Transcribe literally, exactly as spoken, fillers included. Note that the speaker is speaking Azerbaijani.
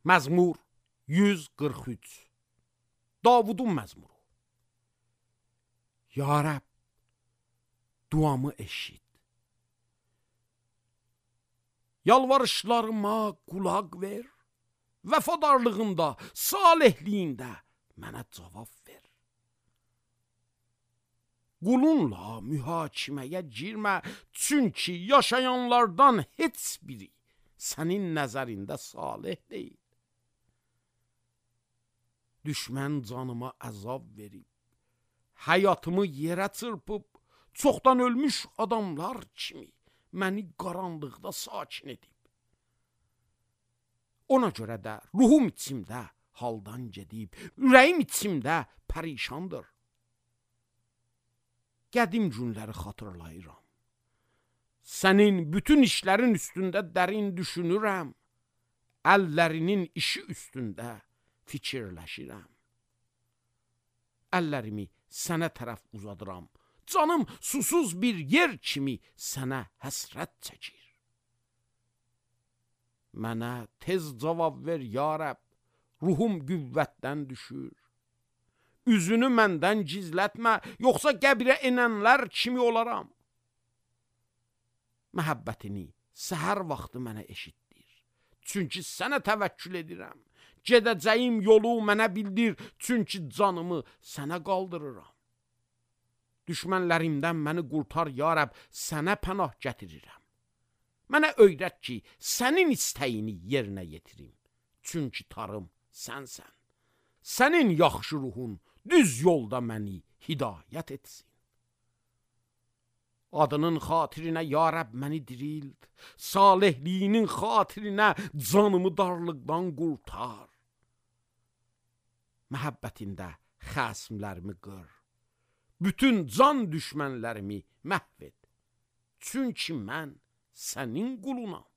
Məzmur yüz qırx üç. Davudun məzmuru. Ya Rəbb, duamı eşit. Yalvarışlarıma qulaq ver. Vəfadarlığında, salehliyində mənə cavab ver. Qulunla mühakiməyə girmə, çünki yaşayanlardan heç biri sənin nəzərində salih deyil. Düşmən canıma əzab verib, həyatımı yerə çırpıb, çoxdan ölmüş adamlar kimi məni qaranlıqda sakin edib. Ona görə də ruhum içimdə haldan gedib, ürəyim içimdə pərişandır. Qədim günləri xatırlayıram. Sənin bütün işlərin üstündə dərin düşünürəm. Əllərinin işi üstündə fikirləşirəm. Əllərimi sənə tərəf uzadıram. Canım susuz bir yer kimi sənə həsrət çəkir. Mənə tez cavab ver, ya Rəbb, ruhum qüvvətdən düşür. Üzünü məndən gizlətmə, yoxsa qəbrə enənlər kimi olaram. Məhəbbətini səhər vaxtı mənə eşitdir, çünki sənə təvəkkül edirəm. Gedəcəyim yolu mənə bildir, çünki canımı sənə qaldırıram. Düşmənlərimdən məni qurtar, ya Rəbb, sənə pənah gətirirəm. Mənə öyrət ki, sənin istəyini yerinə yetirim, çünki tarım sənsən. Sənin yaxşı ruhun düz yolda məni hidayət etsin. Adının xatirinə, ya Rəbb, məni dirild. Salehliyinin xatirinə canımı darlıqdan qurtar. Məhəbbətində xəsmlərimi qır. Bütün can düşmənlərimi məhv et. Çünki mən sənin qulunam.